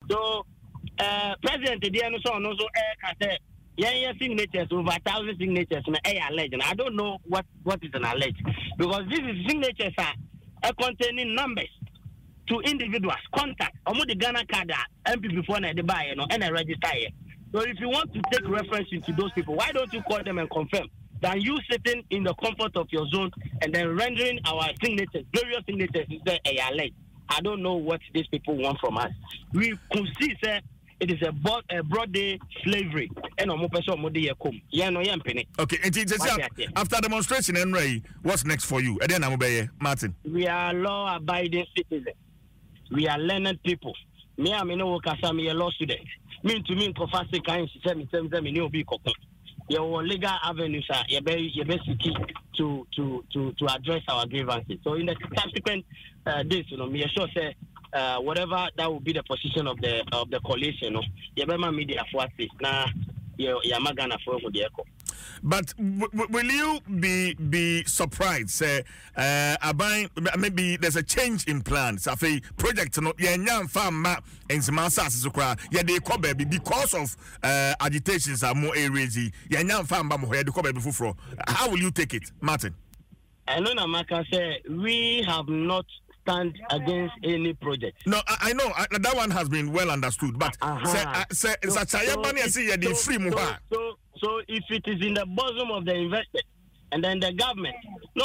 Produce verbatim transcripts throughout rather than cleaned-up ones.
So, uh, President, the N S O also air yeah, signatures over a thousand signatures in a alleged. I don't know what, what is an alleged because this is signatures are uh, containing numbers to individuals, contact, almost the Ghana card, M P before they buy, you know, and I register here. So if you want to take reference into those people, why don't you call them and confirm? Than you sitting in the comfort of your zone and then rendering our signatures, various signatures, is there a alleged? I don't know what these people want from us. We could see, sir. It is a broad, a broad day slavery. And I'm yeah, no, okay, and after demonstration, Henry, what's next for you? And then I'm Martin. We are law abiding citizens. We are learned people. Me, I'm in a law student. Me to me, Professor Kain, seven, seven, seven, new be your legal avenues are your basic key to, to, to, to address our grievances. So in the subsequent uh, days, you know, me sure say. Uh, whatever that will be the position of the of the coalition, no, Yabema media for us now. Yamagana for the echo. But w- w- will you be be surprised? Say, uh, uh, maybe there's a change in plans. I think project no yeah farm ma and some yeah they come baby because of uh, agitations are more areas. Yeah farm ma more they come baby for. How will you take it, Martin? I know Namaka say we have not stand against any project. No, I, I know I, that one has been well understood, but uh-huh. say, uh, say, so, so, so, free so, so, so if it is in the bosom of the investor and then the government, no,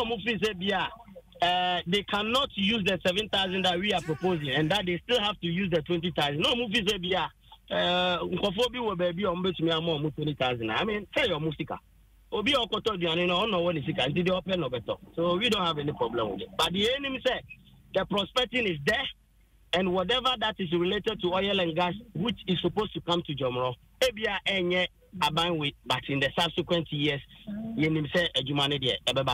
uh, they cannot use the seven thousand that we are proposing, and that they still have to use the twenty thousand. No, uh, twenty thousand. I mean, say your musika. Obi okoto diane no no one is until they open no better. So we don't have any problem with it. But the enemy said the prospecting is there, and whatever that is related to oil and gas, which is supposed to come to Jomro, ebia enye aban with, but in the subsequent years, yenim say ejumane de